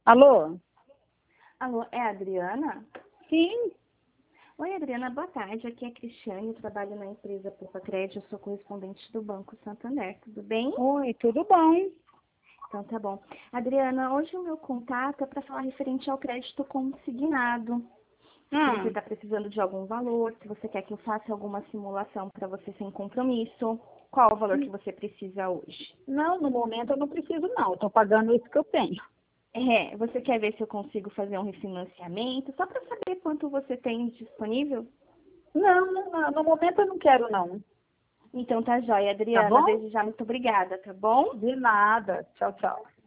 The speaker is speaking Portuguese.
Alô? Alô, é a Adriana? Sim. Oi, Adriana, boa tarde. Aqui é a Cristiane, eu trabalho na empresa Poupa Crédito, eu sou correspondente do Banco Santander, tudo bem? Oi, tudo bom? Então tá bom. Adriana, hoje o meu contato é para falar referente ao crédito consignado. Se você está precisando de algum valor, se você quer que eu faça alguma simulação para você sem compromisso, qual o valor que você precisa hoje? Não, no momento eu não preciso não, eu estou pagando isso que eu tenho. Você quer ver se eu consigo fazer um refinanciamento, só para saber quanto você tem disponível? Não, no momento eu não quero não. Então tá jóia, Tá Adriana. bom? Desde já, muito obrigada, tá bom? De nada. Tchau, tchau.